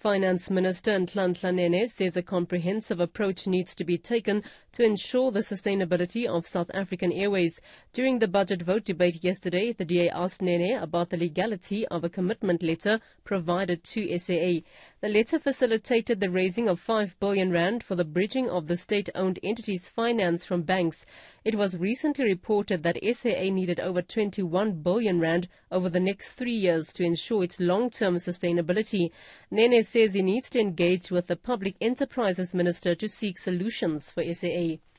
Finance Minister Nhlanhla Nene says a comprehensive approach needs to be taken to ensure the sustainability of South African Airways. During the budget vote debate yesterday, the DA asked Nene about the legality of a commitment letter provided to SAA. The letter facilitated the raising of 5 billion rand for the bridging of the state-owned entity's finance from banks. It was recently reported that SAA needed over 21 billion rand over the next 3 years to ensure its long-term sustainability. Nene says he needs to engage with the Public Enterprises Minister to seek solutions for SAA.